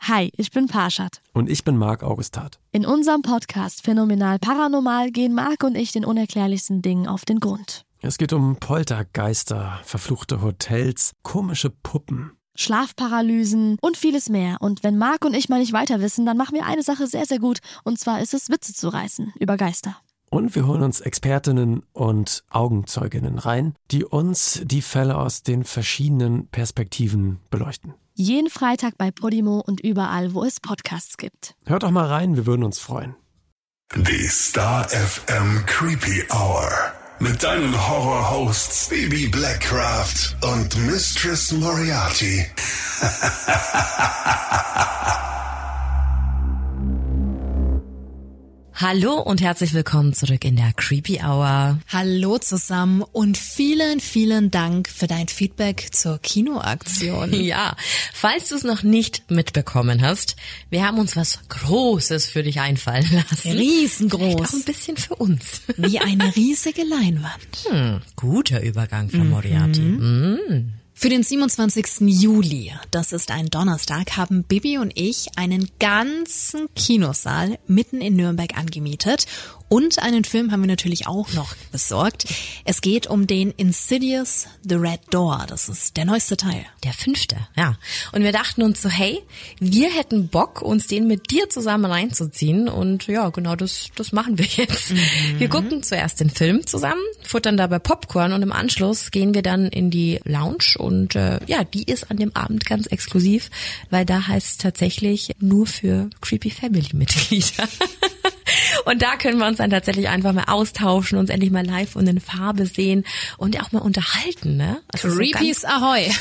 Hi, ich bin Parshad. Und ich bin Marc Augustat. In unserem Podcast Phänomenal Paranormal gehen Marc und ich den unerklärlichsten Dingen auf den Grund. Es geht um Poltergeister, verfluchte Hotels, komische Puppen, Schlafparalysen und vieles mehr. Und wenn Marc und ich mal nicht weiter wissen, dann machen wir eine Sache sehr, sehr gut. Und zwar ist es, Witze zu reißen über Geister. Und wir holen uns Expertinnen und Augenzeuginnen rein, die uns die Fälle aus den verschiedenen Perspektiven beleuchten. Jeden Freitag bei Podimo und überall, wo es Podcasts gibt. Hört doch mal rein, wir würden uns freuen. Die Star FM Creepy Hour mit deinen Horror-Hosts Baby Blackcraft und Mistress Moriarty. Hallo und herzlich willkommen zurück in der Creepy Hour. Hallo zusammen und vielen, vielen Dank für dein Feedback zur Kinoaktion. Ja, falls du es noch nicht mitbekommen hast, wir haben uns was Großes für dich einfallen lassen. Riesengroß. Vielleicht auch ein bisschen für uns. Wie eine riesige Leinwand. Guter Übergang von Moriarty. Für den 27. Juli, das ist ein Donnerstag, haben Bibi und ich einen ganzen Kinosaal mitten in Nürnberg angemietet. Und einen Film haben wir natürlich auch noch besorgt. Es geht um den Insidious The Red Door. Das ist der neueste Teil. Der 5. Ja. Und wir dachten uns so, hey, wir hätten Bock, uns den mit dir zusammen reinzuziehen. Und ja, genau das machen wir jetzt. Wir gucken zuerst den Film zusammen, futtern dabei Popcorn und im Anschluss gehen wir dann in die Lounge. Und ja, die ist an dem Abend ganz exklusiv, weil da heißt es tatsächlich nur für Creepy Family Mitglieder. Und da können wir uns dann tatsächlich einfach mal austauschen, uns endlich mal live und in Farbe sehen und auch mal unterhalten, ne? Also Creepies so Ahoy!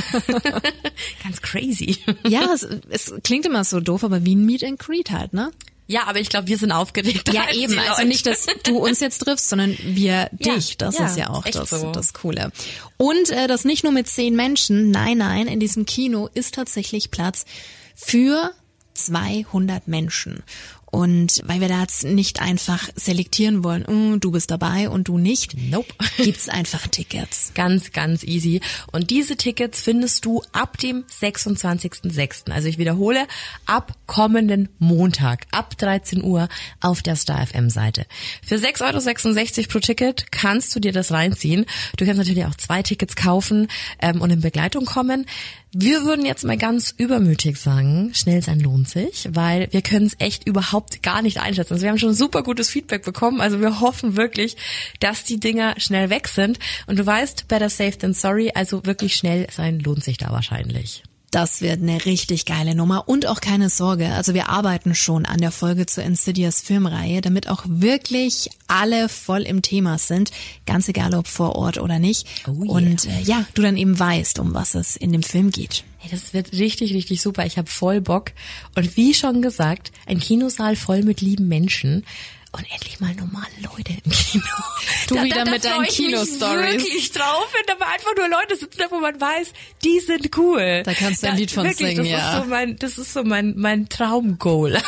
ganz crazy. Ja, es klingt immer so doof, aber wie ein Meet and Greet halt, ne? Ja, aber ich glaube, wir sind aufgeregt. Ja, eben. Also nicht, dass du uns jetzt triffst, sondern wir dich. Das ist ja auch das Coole. Und das nicht nur mit 10 Menschen. Nein, in diesem Kino ist tatsächlich Platz für 200 Menschen. Und weil wir da jetzt nicht einfach selektieren wollen, du bist dabei und du nicht, Nope. Gibt's einfach Tickets. Ganz, ganz easy. Und diese Tickets findest du ab dem 26.06. Also ich wiederhole, ab kommenden Montag, ab 13 Uhr auf der Star FM Seite. Für 6,66 € pro Ticket kannst du dir das reinziehen. Du kannst natürlich auch 2 Tickets kaufen und in Begleitung kommen. Wir würden jetzt mal ganz übermütig sagen, schnell sein lohnt sich, weil wir können es echt überhaupt gar nicht einschätzen. Also wir haben schon super gutes Feedback bekommen, also wir hoffen wirklich, dass die Dinger schnell weg sind. Und du weißt, better safe than sorry, also wirklich schnell sein lohnt sich da wahrscheinlich. Das wird eine richtig geile Nummer und auch keine Sorge, also wir arbeiten schon an der Folge zur Insidious Filmreihe, damit auch wirklich alle voll im Thema sind, ganz egal ob vor Ort oder nicht. Oh yeah. Und ja, du dann eben weißt, um was es in dem Film geht. Hey, das wird richtig, richtig super. Ich habe voll Bock. Und wie schon gesagt, ein Kinosaal voll mit lieben Menschen. Und endlich mal normale Leute im Kino. Du wieder mit deinen Kino-Stories. Kino-Stories. Wirklich drauf, wenn aber einfach nur Leute sitzen da, wo man weiß, die sind cool. Da kannst du ein Lied von wirklich, singen, ja. Das ist so mein Traumgoal.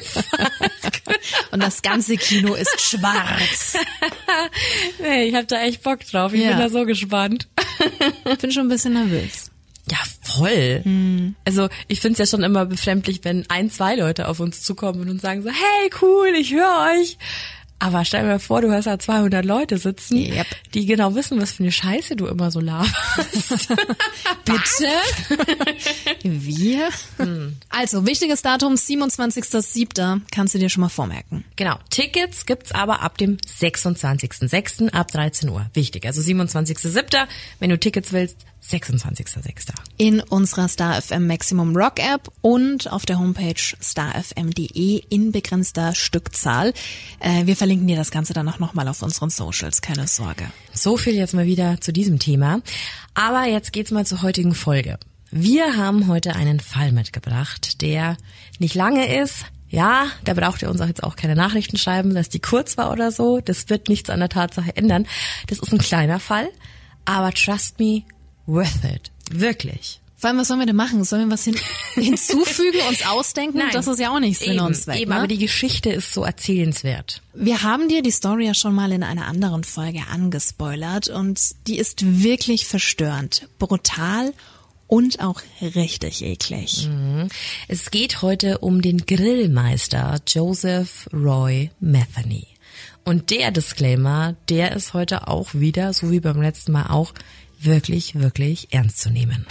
Und das ganze Kino ist schwarz. Nee, ich habe da echt Bock drauf. Ich bin da so gespannt. Ich bin schon ein bisschen nervös. Ja, voll. Also ich find's ja schon immer befremdlich, wenn 1, 2 Leute auf uns zukommen und sagen so, hey, cool, ich höre euch. Aber stell dir mal vor, du hast da 200 Leute sitzen, Yep. die genau wissen, was für eine Scheiße du immer so laberst. Bitte? Wir? Also, wichtiges Datum, 27.07. Kannst du dir schon mal vormerken. Genau, Tickets gibt's aber ab dem 26.06. ab 13 Uhr. Wichtig, also 27.07. Wenn du Tickets willst, 26.06. In unserer Star FM Maximum Rock App und auf der Homepage starfm.de in begrenzter Stückzahl. Wir verlinken dir das Ganze dann auch nochmal auf unseren Socials, keine Sorge. So viel jetzt mal wieder zu diesem Thema. Aber jetzt geht's mal zur heutigen Folge. Wir haben heute einen Fall mitgebracht, der nicht lange ist. Ja, da braucht ihr uns auch jetzt auch keine Nachrichten schreiben, dass die kurz war oder so. Das wird nichts an der Tatsache ändern. Das ist ein kleiner Fall, aber trust me, worth it. Wirklich. Vor allem, was sollen wir denn machen? Sollen wir was hinzufügen, uns ausdenken? Nein. Das ist ja auch nicht Sinn und Zweck. Eben, ne? aber die Geschichte ist so erzählenswert. Wir haben dir die Story ja schon mal in einer anderen Folge angespoilert und die ist wirklich verstörend, brutal und auch richtig eklig. Es geht heute um den Grillmeister Joseph Roy Metheny. Und der Disclaimer, der ist heute auch wieder, so wie beim letzten Mal auch, wirklich, wirklich ernst zu nehmen.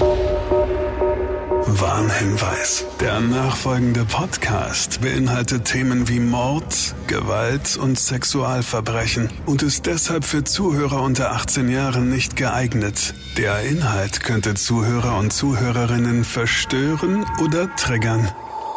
Warnhinweis. Der nachfolgende Podcast beinhaltet Themen wie Mord, Gewalt und Sexualverbrechen und ist deshalb für Zuhörer unter 18 Jahren nicht geeignet. Der Inhalt könnte Zuhörer und Zuhörerinnen verstören oder triggern.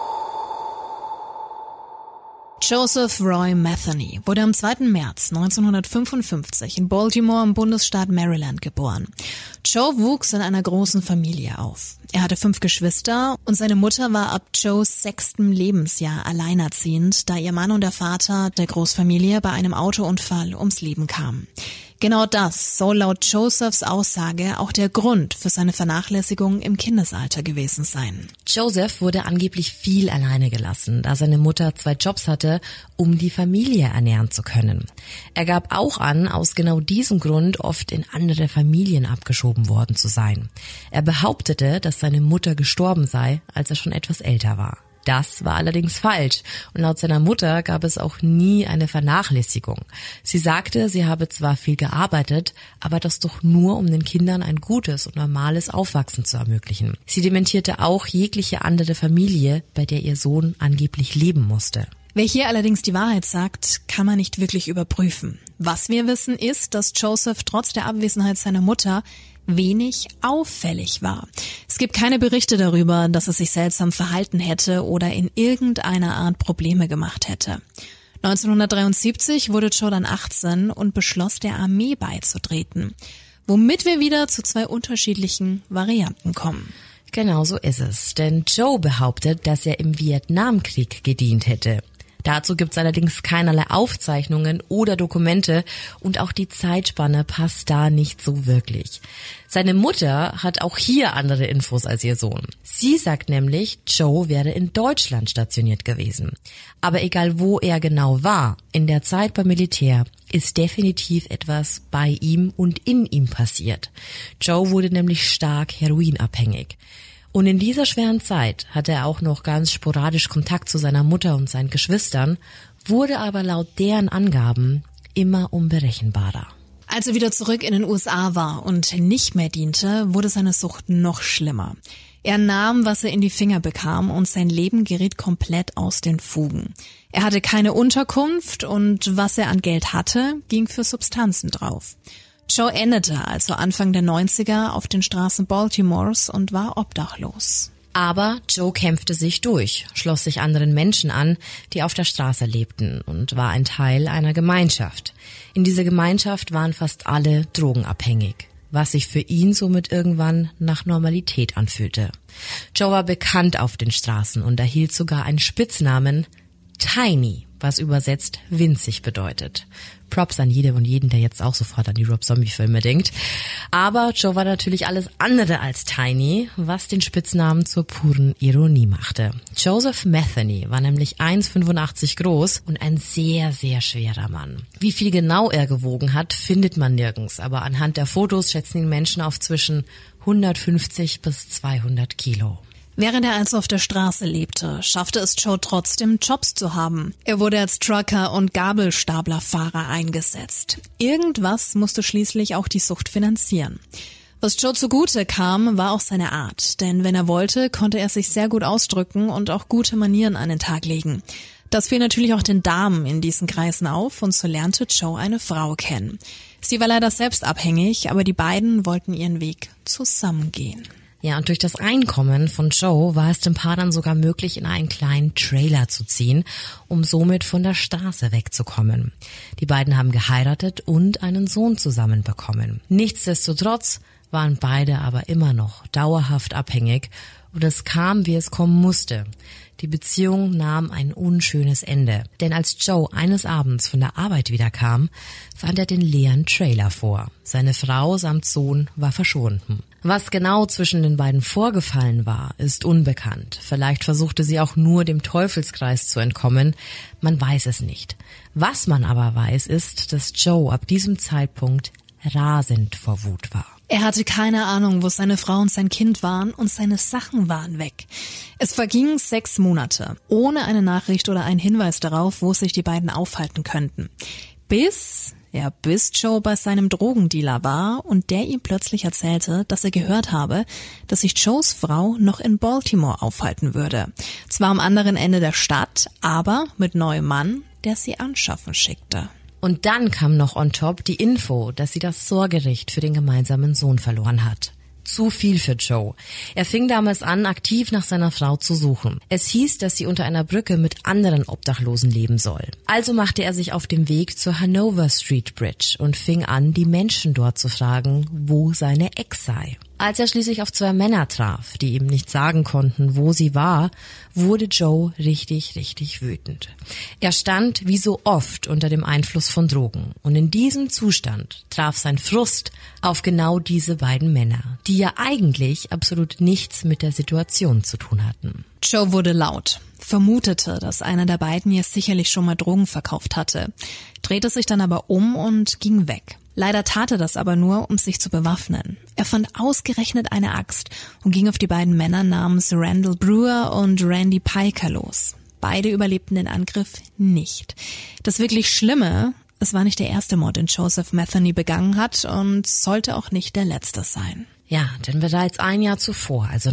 Joseph Roy Metheny wurde am 2. März 1955 in Baltimore im Bundesstaat Maryland geboren. Joe wuchs in einer großen Familie auf. Er hatte 5 Geschwister und seine Mutter war ab Joes 6. Lebensjahr alleinerziehend, da ihr Mann und der Vater der Großfamilie bei einem Autounfall ums Leben kamen. Genau das soll laut Josephs Aussage auch der Grund für seine Vernachlässigung im Kindesalter gewesen sein. Joseph wurde angeblich viel alleine gelassen, da seine Mutter 2 Jobs hatte, um die Familie ernähren zu können. Er gab auch an, aus genau diesem Grund oft in andere Familien abgeschoben worden zu sein. Er behauptete, dass seine Mutter gestorben sei, als er schon etwas älter war. Das war allerdings falsch und laut seiner Mutter gab es auch nie eine Vernachlässigung. Sie sagte, sie habe zwar viel gearbeitet, aber das doch nur, um den Kindern ein gutes und normales Aufwachsen zu ermöglichen. Sie dementierte auch jegliche andere Familie, bei der ihr Sohn angeblich leben musste. Wer hier allerdings die Wahrheit sagt, kann man nicht wirklich überprüfen. Was wir wissen ist, dass Joseph trotz der Abwesenheit seiner Mutter wenig auffällig war. Es gibt keine Berichte darüber, dass er sich seltsam verhalten hätte oder in irgendeiner Art Probleme gemacht hätte. 1973 wurde Joe dann 18 und beschloss, der Armee beizutreten, womit wir wieder zu 2 unterschiedlichen Varianten kommen. Genau so ist es, denn Joe behauptet, dass er im Vietnamkrieg gedient hätte. Dazu gibt's allerdings keinerlei Aufzeichnungen oder Dokumente und auch die Zeitspanne passt da nicht so wirklich. Seine Mutter hat auch hier andere Infos als ihr Sohn. Sie sagt nämlich, Joe wäre in Deutschland stationiert gewesen. Aber egal wo er genau war, in der Zeit beim Militär ist definitiv etwas bei ihm und in ihm passiert. Joe wurde nämlich stark heroinabhängig. Und in dieser schweren Zeit hatte er auch noch ganz sporadisch Kontakt zu seiner Mutter und seinen Geschwistern, wurde aber laut deren Angaben immer unberechenbarer. Als er wieder zurück in den USA war und nicht mehr diente, wurde seine Sucht noch schlimmer. Er nahm, was er in die Finger bekam und sein Leben geriet komplett aus den Fugen. Er hatte keine Unterkunft und was er an Geld hatte, ging für Substanzen drauf. Joe endete also Anfang der 90er auf den Straßen Baltimores und war obdachlos. Aber Joe kämpfte sich durch, schloss sich anderen Menschen an, die auf der Straße lebten und war ein Teil einer Gemeinschaft. In dieser Gemeinschaft waren fast alle drogenabhängig, was sich für ihn somit irgendwann nach Normalität anfühlte. Joe war bekannt auf den Straßen und erhielt sogar einen Spitznamen Tiny, was übersetzt winzig bedeutet. Props an jede und jeden, der jetzt auch sofort an die Rob-Zombie-Filme denkt. Aber Joe war natürlich alles andere als tiny, was den Spitznamen zur puren Ironie machte. Joseph Metheny war nämlich 1,85 groß und ein sehr, sehr schwerer Mann. Wie viel genau er gewogen hat, findet man nirgends, aber anhand der Fotos schätzen ihn Menschen auf zwischen 150 bis 200 Kilo. Während er also auf der Straße lebte, schaffte es Joe trotzdem, Jobs zu haben. Er wurde als Trucker und Gabelstaplerfahrer eingesetzt. Irgendwas musste schließlich auch die Sucht finanzieren. Was Joe zugute kam, war auch seine Art, denn wenn er wollte, konnte er sich sehr gut ausdrücken und auch gute Manieren an den Tag legen. Das fiel natürlich auch den Damen in diesen Kreisen auf und so lernte Joe eine Frau kennen. Sie war leider selbst abhängig, aber die beiden wollten ihren Weg zusammengehen. Ja, und durch das Einkommen von Joe war es dem Paar dann sogar möglich, in einen kleinen Trailer zu ziehen, um somit von der Straße wegzukommen. Die beiden haben geheiratet und einen Sohn zusammen bekommen. Nichtsdestotrotz waren beide aber immer noch dauerhaft abhängig und es kam, wie es kommen musste. Die Beziehung nahm ein unschönes Ende, denn als Joe eines Abends von der Arbeit wiederkam, fand er den leeren Trailer vor. Seine Frau samt Sohn war verschwunden. Was genau zwischen den beiden vorgefallen war, ist unbekannt. Vielleicht versuchte sie auch nur dem Teufelskreis zu entkommen. Man weiß es nicht. Was man aber weiß, ist, dass Joe ab diesem Zeitpunkt rasend vor Wut war. Er hatte keine Ahnung, wo seine Frau und sein Kind waren und seine Sachen waren weg. Es vergingen 6 Monate, ohne eine Nachricht oder einen Hinweis darauf, wo sich die beiden aufhalten könnten. Bis Joe bei seinem Drogendealer war und der ihm plötzlich erzählte, dass er gehört habe, dass sich Joes Frau noch in Baltimore aufhalten würde. Zwar am anderen Ende der Stadt, aber mit neuem Mann, der sie anschaffen schickte. Und dann kam noch on top die Info, dass sie das Sorgerecht für den gemeinsamen Sohn verloren hat. Zu viel für Joe. Er fing damals an, aktiv nach seiner Frau zu suchen. Es hieß, dass sie unter einer Brücke mit anderen Obdachlosen leben soll. Also machte er sich auf den Weg zur Hanover Street Bridge und fing an, die Menschen dort zu fragen, wo seine Ex sei. Als er schließlich auf 2 Männer traf, die ihm nicht sagen konnten, wo sie war, wurde Joe richtig wütend. Er stand wie so oft unter dem Einfluss von Drogen. Und in diesem Zustand traf sein Frust auf genau diese beiden Männer, die ja eigentlich absolut nichts mit der Situation zu tun hatten. Joe wurde laut, vermutete, dass einer der beiden ihr sicherlich schon mal Drogen verkauft hatte, drehte sich dann aber um und ging weg. Leider tat er das aber nur, um sich zu bewaffnen. Er fand ausgerechnet eine Axt und ging auf die beiden Männer namens Randall Brewer und Randy Piker los. Beide überlebten den Angriff nicht. Das wirklich Schlimme, es war nicht der erste Mord, den Joseph Metheny begangen hat und sollte auch nicht der letzte sein. Ja, denn bereits ein Jahr zuvor, also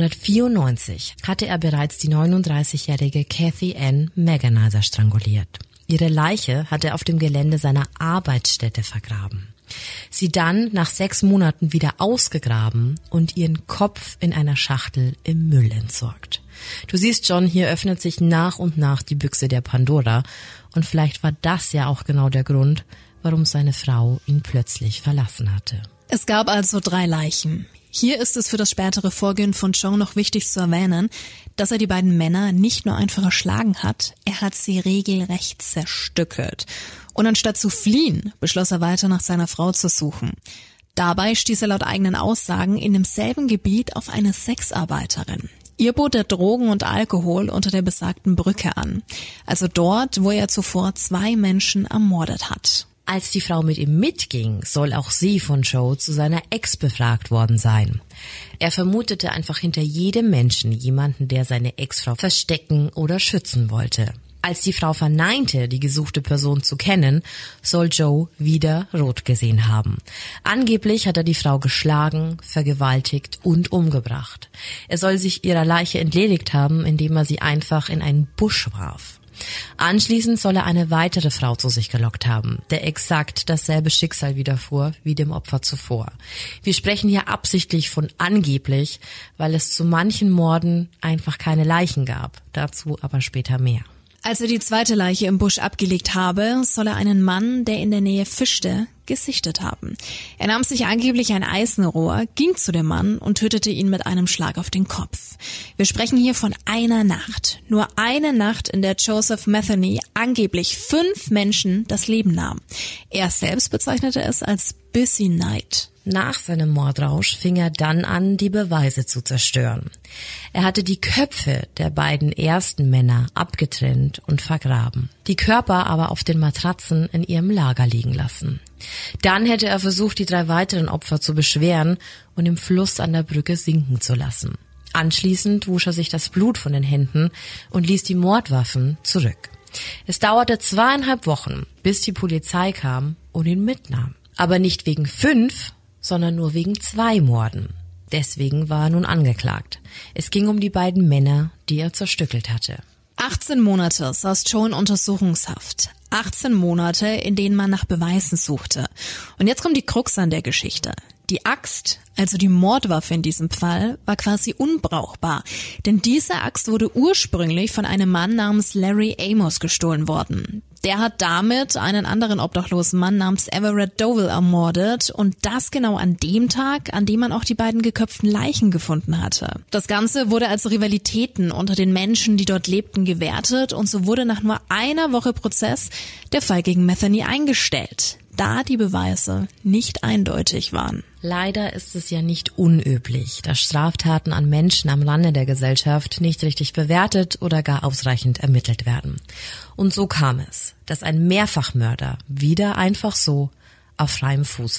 1994, hatte er bereits die 39-jährige Kathy Ann Maganizer stranguliert. Ihre Leiche hat er auf dem Gelände seiner Arbeitsstätte vergraben. Sie dann nach 6 Monaten wieder ausgegraben und ihren Kopf in einer Schachtel im Müll entsorgt. Du siehst schon, hier öffnet sich nach und nach die Büchse der Pandora und vielleicht war das ja auch genau der Grund, warum seine Frau ihn plötzlich verlassen hatte. Es gab also 3 Leichen. Hier ist es für das spätere Vorgehen von Joe noch wichtig zu erwähnen, dass er die beiden Männer nicht nur einfach erschlagen hat, er hat sie regelrecht zerstückelt. Und anstatt zu fliehen, beschloss er weiter nach seiner Frau zu suchen. Dabei stieß er laut eigenen Aussagen in demselben Gebiet auf eine Sexarbeiterin. Ihr bot er Drogen und Alkohol unter der besagten Brücke an, also dort, wo er zuvor 2 Menschen ermordet hat. Als die Frau mit ihm mitging, soll auch sie von Joe zu seiner Ex befragt worden sein. Er vermutete einfach hinter jedem Menschen jemanden, der seine Ex-Frau verstecken oder schützen wollte. Als die Frau verneinte, die gesuchte Person zu kennen, soll Joe wieder rot gesehen haben. Angeblich hat er die Frau geschlagen, vergewaltigt und umgebracht. Er soll sich ihrer Leiche entledigt haben, indem er sie einfach in einen Busch warf. Anschließend soll er eine weitere Frau zu sich gelockt haben, der exakt dasselbe Schicksal widerfuhr wie dem Opfer zuvor. Wir sprechen hier absichtlich von angeblich, weil es zu manchen Morden einfach keine Leichen gab. Dazu aber später mehr. Als er die 2. Leiche im Busch abgelegt habe, soll er einen Mann, der in der Nähe fischte, gesichtet haben. Er nahm sich angeblich ein Eisenrohr, ging zu dem Mann und tötete ihn mit einem Schlag auf den Kopf. Wir sprechen hier von einer Nacht. Nur eine Nacht, in der Joseph Metheny angeblich 5 Menschen das Leben nahm. Er selbst bezeichnete es als Busy Night. Nach seinem Mordrausch fing er dann an, die Beweise zu zerstören. Er hatte die Köpfe der beiden ersten Männer abgetrennt und vergraben, die Körper aber auf den Matratzen in ihrem Lager liegen lassen. Dann hätte er versucht, die 3 weiteren Opfer zu beschweren und im Fluss an der Brücke sinken zu lassen. Anschließend wusch er sich das Blut von den Händen und ließ die Mordwaffen zurück. Es dauerte 2,5 Wochen, bis die Polizei kam und ihn mitnahm. Aber nicht wegen 5, sondern nur wegen 2 Morden. Deswegen war er nun angeklagt. Es ging um die beiden Männer, die er zerstückelt hatte. 18 Monate saß Joe in Untersuchungshaft. 18 Monate, in denen man nach Beweisen suchte. Und jetzt kommt die Krux an der Geschichte. Die Axt, also die Mordwaffe in diesem Fall, war quasi unbrauchbar. Denn diese Axt wurde ursprünglich von einem Mann namens Larry Amos gestohlen worden. Der hat damit einen anderen obdachlosen Mann namens Everett Dovell ermordet und das genau an dem Tag, an dem man auch die beiden geköpften Leichen gefunden hatte. Das Ganze wurde als Rivalitäten unter den Menschen, die dort lebten, gewertet und so wurde nach nur einer Woche Prozess der Fall gegen Metheny eingestellt, da die Beweise nicht eindeutig waren. Leider ist es ja nicht unüblich, dass Straftaten an Menschen am Rande der Gesellschaft nicht richtig bewertet oder gar ausreichend ermittelt werden. Und so kam es, dass ein Mehrfachmörder wieder einfach so auf freiem Fuß war.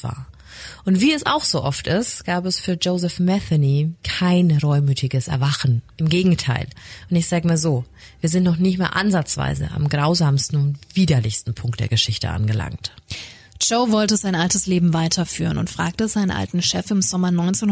Und wie es auch so oft ist, gab es für Joseph Metheny kein reumütiges Erwachen. Im Gegenteil. Und ich sag mal so, wir sind noch nicht mal ansatzweise am grausamsten und widerlichsten Punkt der Geschichte angelangt. Joe wollte sein altes Leben weiterführen und fragte seinen alten Chef im Sommer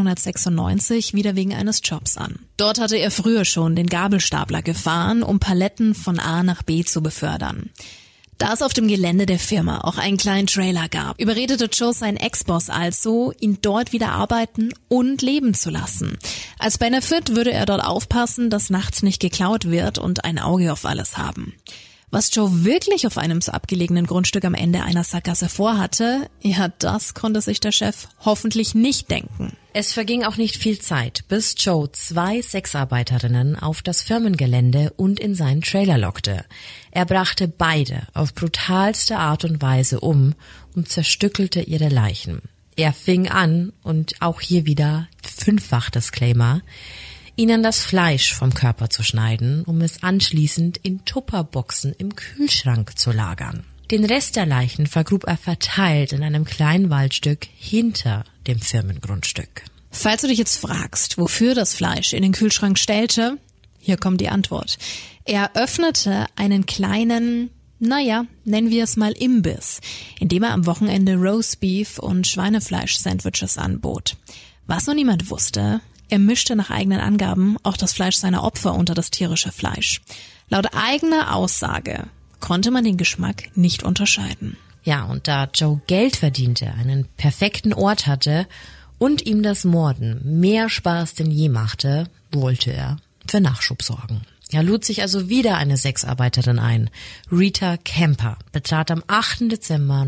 1996 wieder wegen eines Jobs an. Dort hatte er früher schon den Gabelstapler gefahren, um Paletten von A nach B zu befördern. Da es auf dem Gelände der Firma auch einen kleinen Trailer gab, überredete Joe seinen Ex-Boss also, ihn dort wieder arbeiten und leben zu lassen. Als Benefit würde er dort aufpassen, dass nachts nicht geklaut wird und ein Auge auf alles haben. Was Joe wirklich auf einem so abgelegenen Grundstück am Ende einer Sackgasse vorhatte, ja, das konnte sich der Chef hoffentlich nicht denken. Es verging auch nicht viel Zeit, bis Joe 2 Sexarbeiterinnen auf das Firmengelände und in seinen Trailer lockte. Er brachte beide auf brutalste Art und Weise um und zerstückelte ihre Leichen. Er fing an, und auch hier wieder 5-fach Disclaimer, ihnen das Fleisch vom Körper zu schneiden, um es anschließend in Tupperboxen im Kühlschrank zu lagern. Den Rest der Leichen vergrub er verteilt in einem kleinen Waldstück hinter dem Firmengrundstück. Falls du dich jetzt fragst, wofür das Fleisch in den Kühlschrank stellte, hier kommt die Antwort. Er öffnete einen kleinen, nennen wir es mal Imbiss, indem er am Wochenende Roastbeef und Schweinefleisch-Sandwiches anbot. Was noch niemand wusste: Er mischte nach eigenen Angaben auch das Fleisch seiner Opfer unter das tierische Fleisch. Laut eigener Aussage konnte man den Geschmack nicht unterscheiden. Ja, und da Joe Geld verdiente, einen perfekten Ort hatte und ihm das Morden mehr Spaß denn je machte, wollte er für Nachschub sorgen. Er lud sich also wieder eine Sexarbeiterin ein. Rita Kemper betrat am 8. Dezember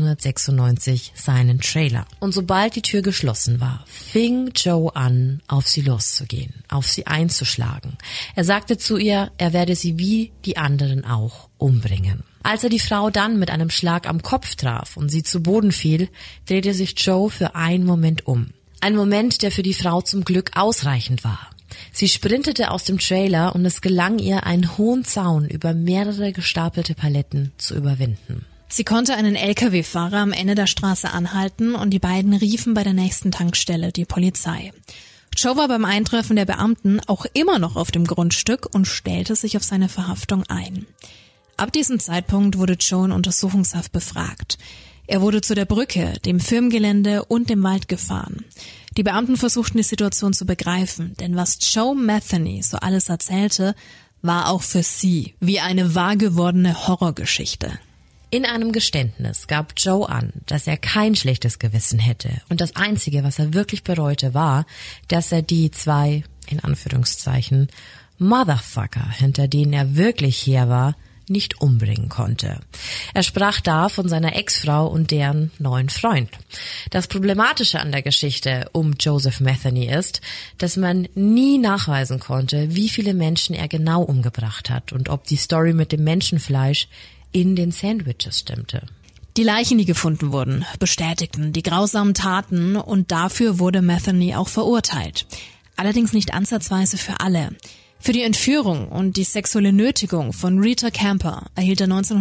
1996 seinen Trailer. Und sobald die Tür geschlossen war, fing Joe an, auf sie loszugehen, auf sie einzuschlagen. Er sagte zu ihr, er werde sie wie die anderen auch umbringen. Als er die Frau dann mit einem Schlag am Kopf traf und sie zu Boden fiel, drehte sich Joe für einen Moment um. Ein Moment, der für die Frau zum Glück ausreichend war. Sie sprintete aus dem Trailer und es gelang ihr, einen hohen Zaun über mehrere gestapelte Paletten zu überwinden. Sie konnte einen LKW-Fahrer am Ende der Straße anhalten und die beiden riefen bei der nächsten Tankstelle die Polizei. Joe war beim Eintreffen der Beamten auch immer noch auf dem Grundstück und stellte sich auf seine Verhaftung ein. Ab diesem Zeitpunkt wurde Joe in Untersuchungshaft befragt. Er wurde zu der Brücke, dem Firmengelände und dem Wald gefahren. Die Beamten versuchten die Situation zu begreifen, denn was Joe Metheny so alles erzählte, war auch für sie wie eine wahr gewordene Horrorgeschichte. In einem Geständnis gab Joe an, dass er kein schlechtes Gewissen hätte und das Einzige, was er wirklich bereute, war, dass er die 2, in Anführungszeichen, Motherfucker, hinter denen er wirklich her war, nicht umbringen konnte. Er sprach da von seiner Ex-Frau und deren neuen Freund. Das Problematische an der Geschichte um Joseph Metheny ist, dass man nie nachweisen konnte, wie viele Menschen er genau umgebracht hat und ob die Story mit dem Menschenfleisch in den Sandwiches stimmte. Die Leichen, die gefunden wurden, bestätigten die grausamen Taten und dafür wurde Metheny auch verurteilt. Allerdings nicht ansatzweise für alle. Für die Entführung und die sexuelle Nötigung von Rita Kemper erhielt er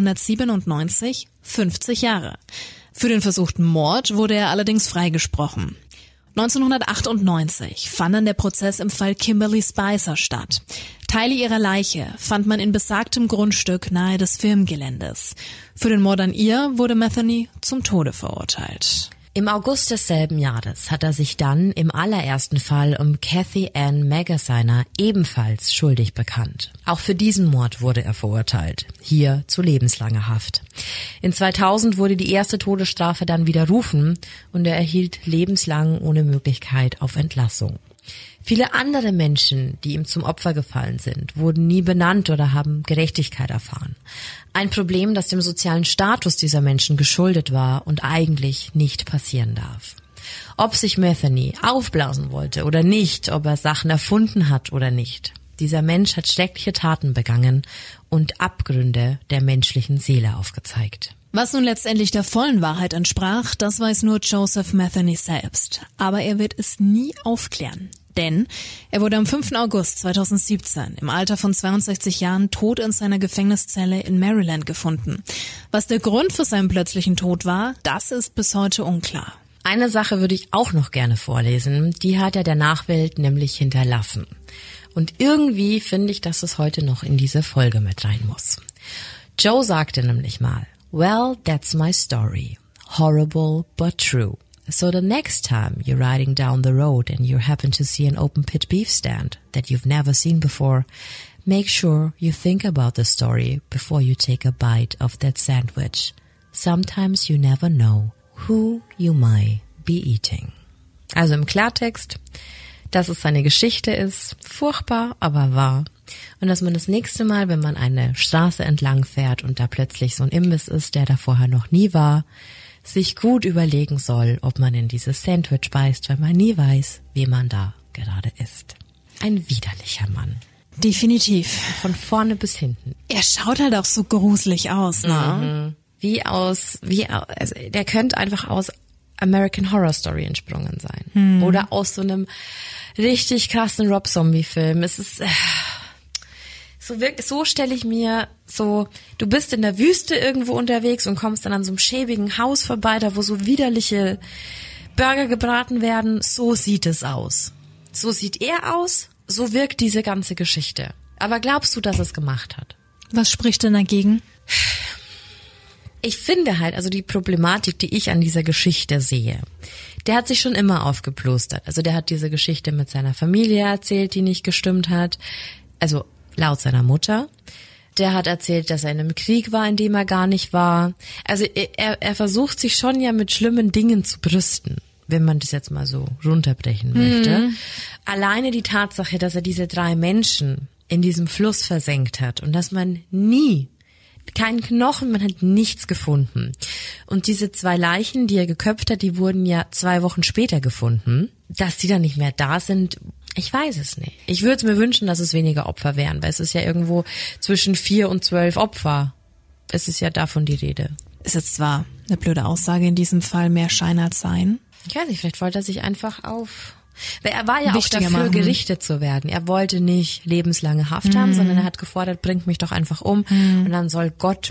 1997 50 Jahre. Für den versuchten Mord wurde er allerdings freigesprochen. 1998 fand dann der Prozess im Fall Kimberly Spicer statt. Teile ihrer Leiche fand man in besagtem Grundstück nahe des Firmengeländes. Für den Mord an ihr wurde Metheny zum Tode verurteilt. Im August desselben Jahres hat er sich dann im allerersten Fall um Cathy Ann Magaziner ebenfalls schuldig bekannt. Auch für diesen Mord wurde er verurteilt, hier zu lebenslanger Haft. In 2000 wurde die erste Todesstrafe dann widerrufen und er erhielt lebenslang ohne Möglichkeit auf Entlassung. Viele andere Menschen, die ihm zum Opfer gefallen sind, wurden nie benannt oder haben Gerechtigkeit erfahren. Ein Problem, das dem sozialen Status dieser Menschen geschuldet war und eigentlich nicht passieren darf. Ob sich Metheny aufblasen wollte oder nicht, ob er Sachen erfunden hat oder nicht. Dieser Mensch hat schreckliche Taten begangen und Abgründe der menschlichen Seele aufgezeigt. Was nun letztendlich der vollen Wahrheit entsprach, das weiß nur Joseph Metheny selbst. Aber er wird es nie aufklären. Denn er wurde am 5. August 2017 im Alter von 62 Jahren tot in seiner Gefängniszelle in Maryland gefunden. Was der Grund für seinen plötzlichen Tod war, das ist bis heute unklar. Eine Sache würde ich auch noch gerne vorlesen, die hat er der Nachwelt nämlich hinterlassen. Und irgendwie finde ich, dass es heute noch in diese Folge mit rein muss. Joe sagte nämlich mal, well, that's my story. Horrible but true. So the next time you're riding down the road and you happen to see an open pit beef stand that you've never seen before, make sure you think about the story before you take a bite of that sandwich. Sometimes you never know who you might be eating. Also im Klartext, dass es eine Geschichte ist, furchtbar, aber wahr. Und dass man das nächste Mal, wenn man eine Straße entlang fährt und da plötzlich so ein Imbiss ist, der da vorher noch nie war, sich gut überlegen soll, ob man in dieses Sandwich beißt, weil man nie weiß, wie man da gerade ist. Ein widerlicher Mann. Definitiv. Von vorne bis hinten. Er schaut halt auch so gruselig aus, ne? Also der könnte einfach aus American Horror Story entsprungen sein. Oder aus so einem richtig krassen Rob Zombie Film. Es ist so wirklich, so stelle ich mir so, du bist in der Wüste irgendwo unterwegs und kommst dann an so einem schäbigen Haus vorbei, da wo so widerliche Burger gebraten werden. So sieht es aus. So sieht er aus, so wirkt diese ganze Geschichte. Aber glaubst du, dass es gemacht hat? Was spricht denn dagegen? Ich finde halt, also die Problematik, die ich an dieser Geschichte sehe, der hat sich schon immer aufgeplustert. Also der hat diese Geschichte mit seiner Familie erzählt, die nicht gestimmt hat. Also laut seiner Mutter. Der hat erzählt, dass er in einem Krieg war, in dem er gar nicht war. Also er versucht sich schon ja mit schlimmen Dingen zu brüsten, wenn man das jetzt mal so runterbrechen möchte. Alleine die Tatsache, dass er diese 3 Menschen in diesem Fluss versenkt hat und dass man keinen Knochen, man hat nichts gefunden. Und diese 2 Leichen, die er geköpft hat, die wurden ja 2 Wochen später gefunden. Dass die dann nicht mehr da sind, ich weiß es nicht. Ich würde es mir wünschen, dass es weniger Opfer wären, weil es ist ja irgendwo zwischen 4 und 12 Opfer. Es ist ja davon die Rede. Ist jetzt zwar eine blöde Aussage in diesem Fall, mehr Schein als Sein. Ich weiß nicht, vielleicht wollte er sich einfach weil er war ja Wichtiger auch dafür, machen. gerichtet zu werden. Er wollte nicht lebenslange Haft haben, sondern er hat gefordert, bringt mich doch einfach um und dann soll Gott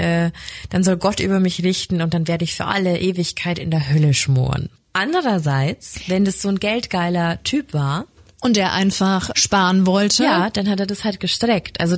über mich richten und dann werde ich für alle Ewigkeit in der Hölle schmoren. Andererseits, wenn das so ein geldgeiler Typ war, und der einfach sparen wollte. Ja, dann hat er das halt gestreckt. Also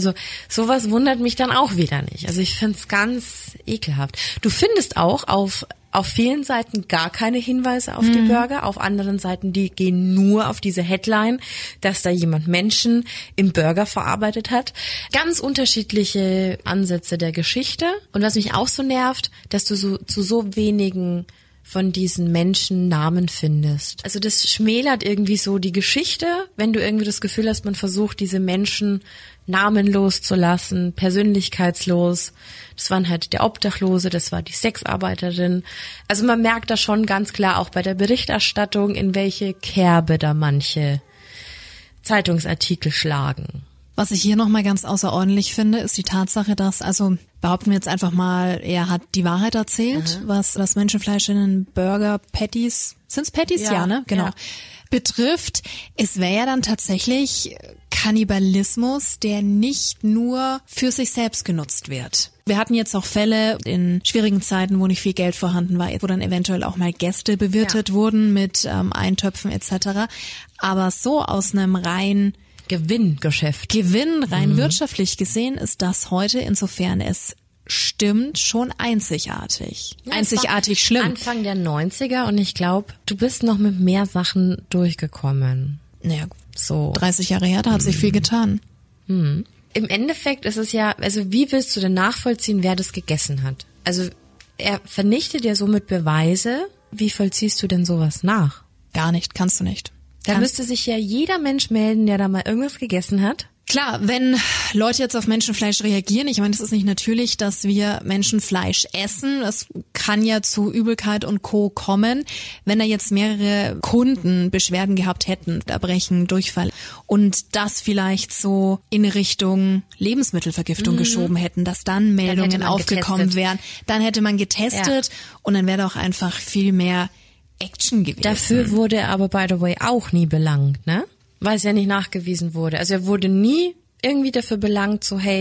sowas wundert mich dann auch wieder nicht. Also ich find's ganz ekelhaft. Du findest auch auf vielen Seiten gar keine Hinweise auf die Burger. Auf anderen Seiten, die gehen nur auf diese Headline, dass da jemand Menschen im Burger verarbeitet hat. Ganz unterschiedliche Ansätze der Geschichte. Und was mich auch so nervt, dass du zu so wenigen von diesen Menschen Namen findest. Also das schmälert irgendwie so die Geschichte, wenn du irgendwie das Gefühl hast, man versucht, diese Menschen namenlos zu lassen, persönlichkeitslos. Das waren halt der Obdachlose, das war die Sexarbeiterin. Also man merkt da schon ganz klar auch bei der Berichterstattung, in welche Kerbe da manche Zeitungsartikel schlagen. Was ich hier nochmal ganz außerordentlich finde, ist die Tatsache, dass, also behaupten wir jetzt einfach mal, er hat die Wahrheit erzählt, was das Menschenfleisch in den Burger Patties, sind's Patties? Ja, ne? Genau. Ja. Betrifft. Es wäre ja dann tatsächlich Kannibalismus, der nicht nur für sich selbst genutzt wird. Wir hatten jetzt auch Fälle in schwierigen Zeiten, wo nicht viel Geld vorhanden war, wo dann eventuell auch mal Gäste bewirtet wurden mit Eintöpfen etc. Aber so aus einem rein Gewinngeschäft. Rein wirtschaftlich gesehen ist das heute, insofern es stimmt, schon einzigartig. Ja, einzigartig schlimm. Anfang der 90er und ich glaube, du bist noch mit mehr Sachen durchgekommen. Naja, so 30 Jahre her, da hat sich viel getan. Im Endeffekt ist es ja, also wie willst du denn nachvollziehen, wer das gegessen hat? Also er vernichtet ja somit Beweise. Wie vollziehst du denn sowas nach? Gar nicht, kannst du nicht. Da müsste sich ja jeder Mensch melden, der da mal irgendwas gegessen hat. Klar, wenn Leute jetzt auf Menschenfleisch reagieren, ich meine, es ist nicht natürlich, dass wir Menschenfleisch essen. Es kann ja zu Übelkeit und Co. kommen. Wenn da jetzt mehrere Kunden Beschwerden gehabt hätten, Erbrechen, Durchfall und das vielleicht so in Richtung Lebensmittelvergiftung geschoben hätten, dass dann Meldungen aufgekommen wären, dann hätte man getestet und dann wäre doch einfach viel mehr Action gewesen. Dafür wurde er aber, by the way, auch nie belangt, ne? Weil es ja nicht nachgewiesen wurde. Also er wurde nie irgendwie dafür belangt, so hey,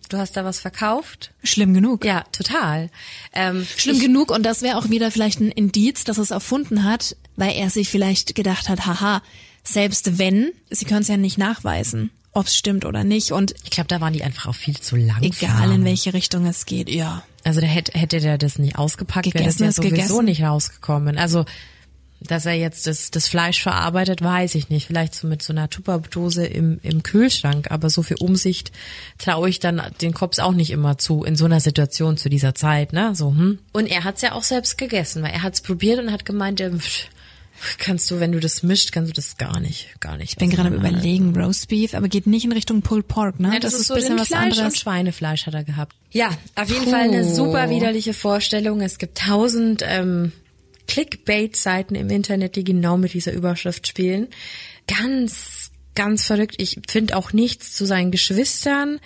Du hast da was verkauft. Schlimm genug. Ja, total. Schlimm genug, und das wäre auch wieder vielleicht ein Indiz, dass er es erfunden hat, weil er sich vielleicht gedacht hat, haha, selbst wenn, sie können es ja nicht nachweisen, ob es stimmt oder nicht. Und ich glaube, da waren die einfach auch viel zu langsam. Egal in welche Richtung es geht, ja. Also hätte der das nicht ausgepackt, wäre das ja sowieso nicht rausgekommen. Also dass er jetzt das Fleisch verarbeitet, weiß ich nicht. Vielleicht so mit so einer Tupperdose im Kühlschrank. Aber so viel Umsicht traue ich dann den Cops auch nicht immer zu, in so einer Situation zu dieser Zeit, ne? So, Und er hat's ja auch selbst gegessen, weil er hat's probiert und hat gemeint, kannst du, wenn du das mischt, kannst du das gar nicht. Ich bin gerade am Überlegen, Roastbeef, aber geht nicht in Richtung Pulled Pork, ne? Ja, das ist so ein bisschen was anderes. Und Schweinefleisch hat er gehabt. Ja, auf jeden Fall eine super widerliche Vorstellung. Es gibt 1000 Clickbait-Seiten im Internet, die genau mit dieser Überschrift spielen. Ganz, ganz verrückt. Ich finde auch nichts zu seinen Geschwistern,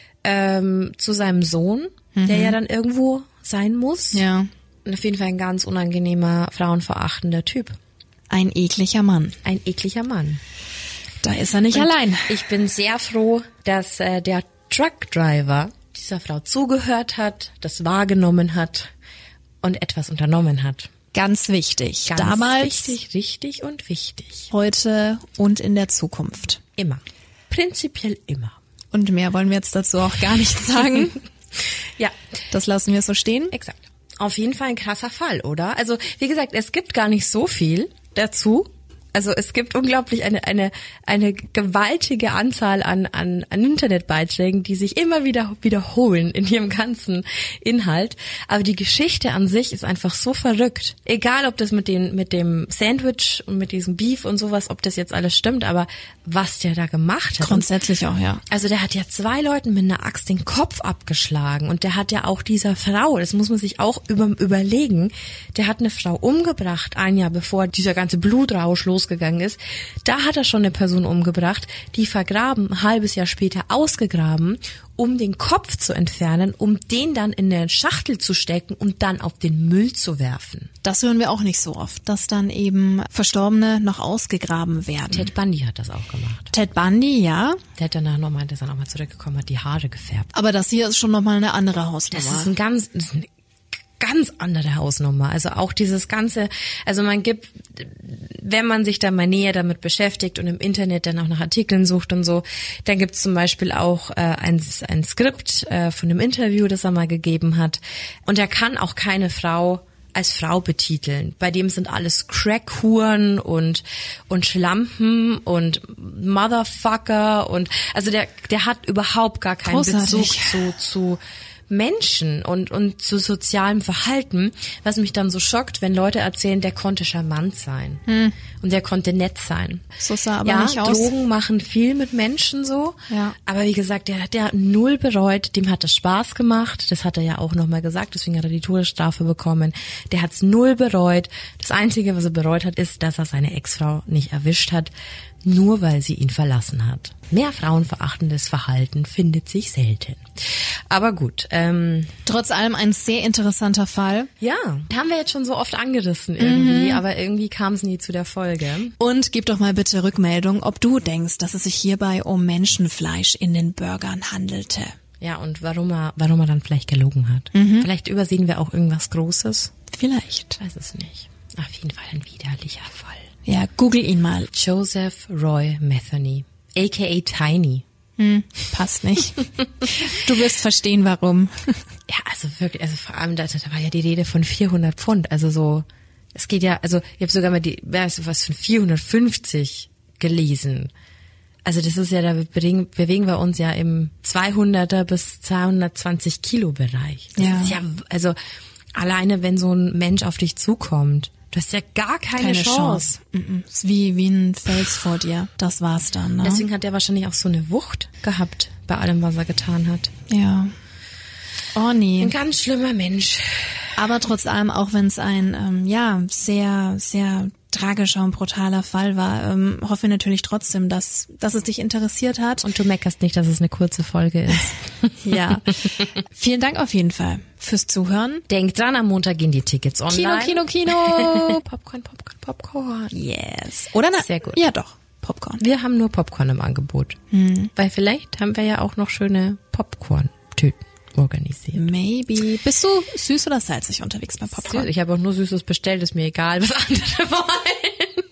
zu seinem Sohn, der ja dann irgendwo sein muss. Ja. Und auf jeden Fall ein ganz unangenehmer, frauenverachtender Typ. Ein ekliger Mann. Ein ekliger Mann. Da ist er nicht allein. Ich bin sehr froh, dass der Truckdriver dieser Frau zugehört hat, das wahrgenommen hat und etwas unternommen hat. Ganz wichtig. Ganz damals, wichtig, richtig und wichtig. Heute und in der Zukunft. Immer. Prinzipiell immer. Und mehr wollen wir jetzt dazu auch gar nicht sagen. Ja. Das lassen wir so stehen. Exakt. Auf jeden Fall ein krasser Fall, oder? Also, wie gesagt, es gibt gar nicht so viel dazu. Also es gibt unglaublich eine gewaltige Anzahl an Internetbeiträgen, die sich immer wieder wiederholen in ihrem ganzen Inhalt. Aber die Geschichte an sich ist einfach so verrückt. Egal, ob das mit dem Sandwich und mit diesem Beef und sowas, ob das jetzt alles stimmt, aber was der da gemacht hat. Grundsätzlich auch, ja. Also der hat ja 2 Leuten mit einer Axt den Kopf abgeschlagen und der hat ja auch dieser Frau, das muss man sich auch überlegen, der hat eine Frau umgebracht, ein Jahr bevor dieser ganze Blutrausch losgegangen ist. Da hat er schon eine Person umgebracht, die vergraben, ein halbes Jahr später ausgegraben, um den Kopf zu entfernen, um den dann in eine Schachtel zu stecken und dann auf den Müll zu werfen. Das hören wir auch nicht so oft, dass dann eben Verstorbene noch ausgegraben werden. Ted Bundy hat das auch gemacht. Ted Bundy, ja. Der hat danach nochmal, der ist dann auch mal zurückgekommen, hat die Haare gefärbt. Aber das hier ist schon nochmal eine andere Hausnummer. Das ist eine ganz andere Hausnummer. Also auch dieses ganze, also man gibt, wenn man sich da mal näher damit beschäftigt und im Internet dann auch nach Artikeln sucht und so, dann gibt es zum Beispiel auch ein Skript von einem Interview, das er mal gegeben hat. Und er kann auch keine Frau als Frau betiteln. Bei dem sind alles Crackhuren und Schlampen und Motherfucker und also der hat überhaupt gar keinen Bezug zu Menschen und zu sozialem Verhalten, was mich dann so schockt, wenn Leute erzählen, der konnte charmant sein und der konnte nett sein. So sah aber nicht aus. Drogen machen viel mit Menschen so, ja. Aber wie gesagt, der hat null bereut, dem hat es Spaß gemacht, das hat er ja auch nochmal gesagt, deswegen hat er die Todesstrafe bekommen. Der hat's null bereut. Das Einzige, was er bereut hat, ist, dass er seine Ex-Frau nicht erwischt hat, nur weil sie ihn verlassen hat. Mehr frauenverachtendes Verhalten findet sich selten. Aber gut. Trotz allem ein sehr interessanter Fall. Ja, haben wir jetzt schon so oft angerissen irgendwie, aber irgendwie kam es nie zu der Folge. Und gib doch mal bitte Rückmeldung, ob du denkst, dass es sich hierbei um Menschenfleisch in den Burgern handelte. Ja, und warum er dann vielleicht gelogen hat. Vielleicht übersehen wir auch irgendwas Großes. Vielleicht. Ich weiß es nicht. Auf jeden Fall ein widerlicher Fall. Ja, google ihn mal. Joseph Roy Metheny, a.k.a. Tiny. Passt nicht. Du wirst verstehen, warum. Ja, also wirklich, also vor allem, da war ja die Rede von 400 Pfund. Also so, es geht ja, also ich habe sogar mal was von 450 gelesen. Also das ist ja, da bewegen wir uns ja im 200er bis 220 Kilo Bereich. Das ist ja, also alleine wenn so ein Mensch auf dich zukommt, du hast ja gar keine Chance. Es ist wie ein Fels vor dir. Das war's dann. Ne? Deswegen hat er wahrscheinlich auch so eine Wucht gehabt bei allem, was er getan hat. Ja. Oh nee. Ein ganz schlimmer Mensch. Aber trotz allem, auch wenn es ein sehr, sehr tragischer und brutaler Fall war, hoffen wir natürlich trotzdem, dass es dich interessiert hat. Und du meckerst nicht, dass es eine kurze Folge ist. Ja. Vielen Dank auf jeden Fall fürs Zuhören. Denk dran, am Montag gehen die Tickets online. Kino. Popcorn. Yes. Oder? Sehr gut. Ja, doch. Popcorn. Wir haben nur Popcorn im Angebot. Weil vielleicht haben wir ja auch noch schöne Popcorn-Typen. Tüten organisiert. Maybe. Bist du süß oder salzig unterwegs beim Popcorn? Ich habe auch nur Süßes bestellt, ist mir egal, was andere wollen.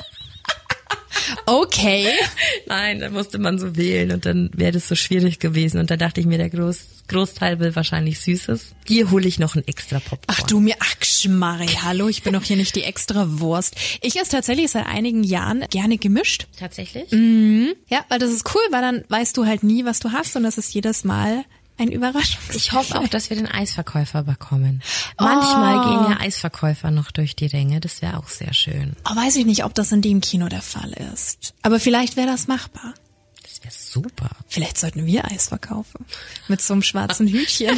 Okay. Nein, dann musste man so wählen und dann wäre das so schwierig gewesen. Und da dachte ich mir, der Großteil will wahrscheinlich Süßes. Hier hole ich noch ein extra Popcorn. Schmarri, hallo, ich bin doch hier nicht die extra Wurst. Ich esse tatsächlich seit einigen Jahren gerne gemischt. Tatsächlich? Ja, weil das ist cool, weil dann weißt du halt nie, was du hast und das ist jedes Mal ein Überraschung. Ich hoffe auch, dass wir den Eisverkäufer bekommen. Manchmal gehen ja Eisverkäufer noch durch die Ränge, das wäre auch sehr schön. Oh, weiß ich nicht, ob das in dem Kino der Fall ist. Aber vielleicht wäre das machbar. Das wäre super. Vielleicht sollten wir Eis verkaufen. Mit so einem schwarzen Hütchen.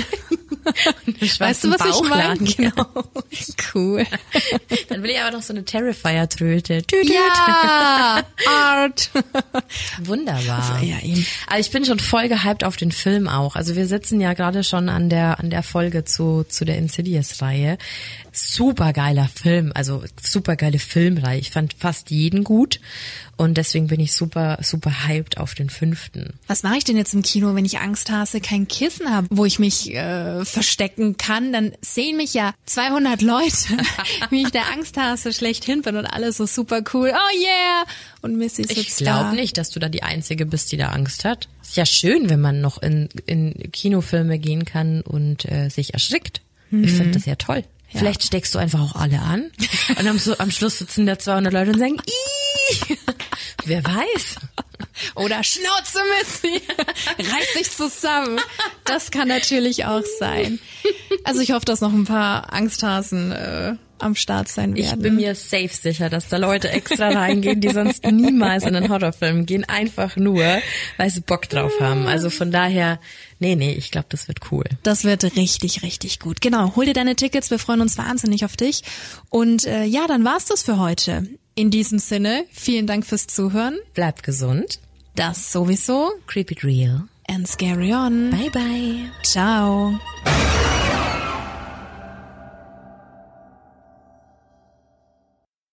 Weißt du, was ich meine? Genau. Cool. Dann will ich aber noch so eine Terrifier-Tröte. Ja, Art. Wunderbar. Ja, eben. Aber ich bin schon voll gehypt auf den Film auch. Also wir sitzen ja gerade schon an der Folge zu der Insidious-Reihe. Super geiler Film, also super geile Filmreihe. Ich fand fast jeden gut und deswegen bin ich super, super hyped auf den 5. Was mache ich denn jetzt im Kino, wenn ich Angst habe, kein Kissen habe, wo ich mich verstecken kann? Dann sehen mich ja 200 Leute, wie ich der Angsthase schlechthin bin und alle so super cool. Oh yeah! Und Missy sitzt da. Ich glaube nicht, dass du da die Einzige bist, die da Angst hat. Ist ja schön, wenn man noch in Kinofilme gehen kann und sich erschrickt. Ich finde das ja toll. Ja. Vielleicht steckst du einfach auch alle an und am Schluss sitzen da 200 Leute und sagen, Ih! Wer weiß. Oder Schnauze, Missy, reiß dich zusammen. Das kann natürlich auch sein. Also ich hoffe, dass noch ein paar Angsthasen am Start sein werden. Ich bin mir safe sicher, dass da Leute extra reingehen, die sonst niemals in einen Horrorfilm gehen, einfach nur, weil sie Bock drauf haben. Also von daher, nee, ich glaube, das wird cool. Das wird richtig, richtig gut. Genau, hol dir deine Tickets, wir freuen uns wahnsinnig auf dich. Und ja, dann war's das für heute. In diesem Sinne, vielen Dank fürs Zuhören. Bleib gesund. Das sowieso. Creep it real. And scary on. Bye bye. Ciao.